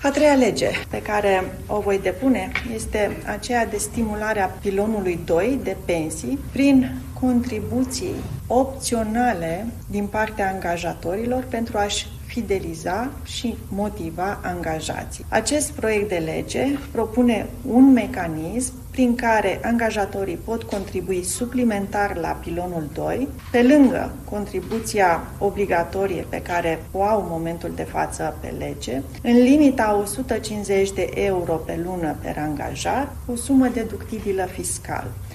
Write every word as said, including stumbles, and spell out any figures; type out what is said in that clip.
A treia lege pe care o voi depune este aceea de stimulare a pilonului doi de pensii prin contribuții opționale din partea angajatorilor pentru a-și fideliza și motiva angajații. Acest proiect de lege propune un mecanism prin care angajatorii pot contribui suplimentar la pilonul doi, pe lângă contribuția obligatorie pe care o au în momentul de față pe lege, în limita o sută cincizeci de euro pe lună per angajat, o sumă deductibilă fiscal.